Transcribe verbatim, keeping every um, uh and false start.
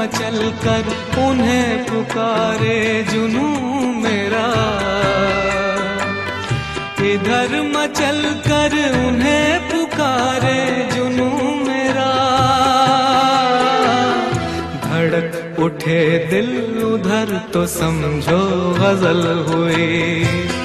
मचल कर उन्हें पुकारे जुनू मेरा, इधर मचल कर उन्हें पुकारे जुनू मेरा। धड़क उठे दिल उधर तो समझो गजल हुई।